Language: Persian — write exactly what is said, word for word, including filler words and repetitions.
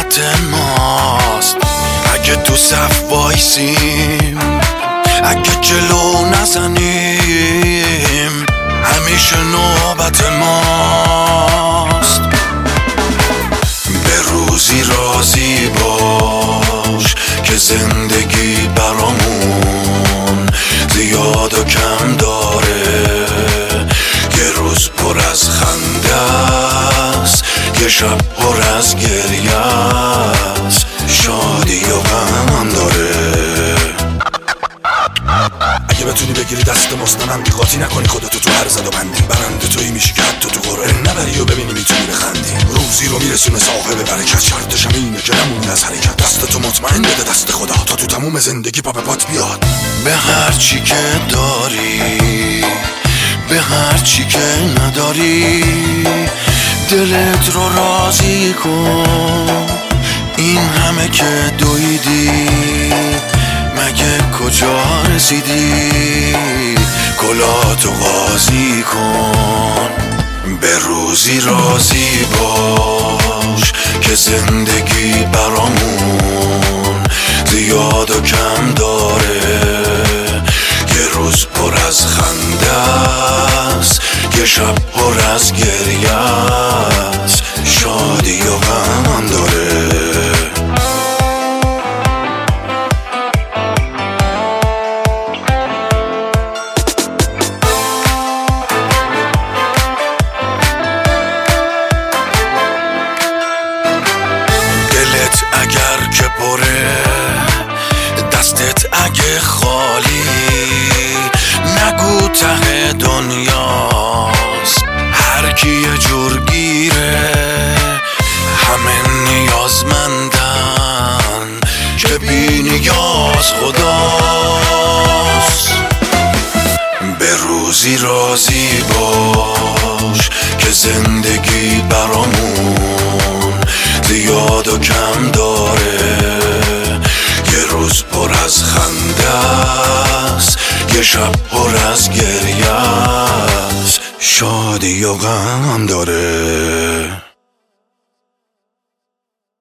دست ماست. اگه تو صف وایسیم، اگه جلو نزنیم، همیشه نوبت ماست. به روزی راضی باش که زندگی برامون زیاد و کم داره. یه روز پر از خنده است، یه شب پر از گریه است، شادی و غم داره. اگه بتونی بگیری دست مستمندی، قاطی نکنی خودتو تو هر زد و بندی، برنده تویی میشی که حتی تو قرعه نبری و ببینی میتونی بخندی. روزی رو میرسونه صاحب برکت، شرطش هم اینه که نمونی از حرکت. دستتو مطمئن بده دست خدا تا تو تموم زندگی پا به پات بیاد. به هر چی که داری، به هر چی که نداری، دلت رو راضی کن. این همه که دویدی، مگه کجا رسیدی؟ کلاتو قاضی کن. به روزی راضی باش که زندگی برامون زیاد و کم داره. یه روز پر از خنده است، یه شب پر از گریه است، شادی و غم داره. اگر که پره، دستت اگه خالی، نگو ته دنیاست هر کی یه جور گیره. همه نیازمندن که بی نیاز خداست. به روزی راضی باش که زندگی برامون زیاد و کم داره. یه روز پر از خنده است، یه شب پر از گریه است، شادی و غم داره.